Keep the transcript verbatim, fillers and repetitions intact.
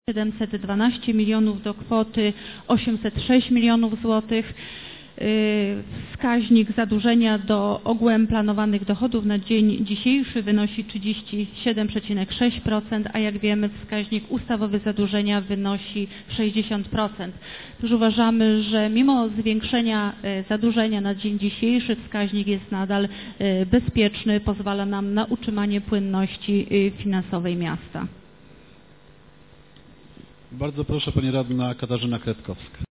siedemset dwanaście milionów do kwoty osiemset sześć milionów złotych. Wskaźnik zadłużenia do ogółem planowanych dochodów na dzień dzisiejszy wynosi trzydzieści siedem przecinek sześć procent, a jak wiemy wskaźnik ustawowy zadłużenia wynosi sześćdziesiąt procent. Otóż uważamy, że mimo zwiększenia zadłużenia na dzień dzisiejszy wskaźnik jest nadal bezpieczny, pozwala nam na utrzymanie płynności finansowej miasta. Bardzo proszę, pani radna Katarzyna Kretkowska.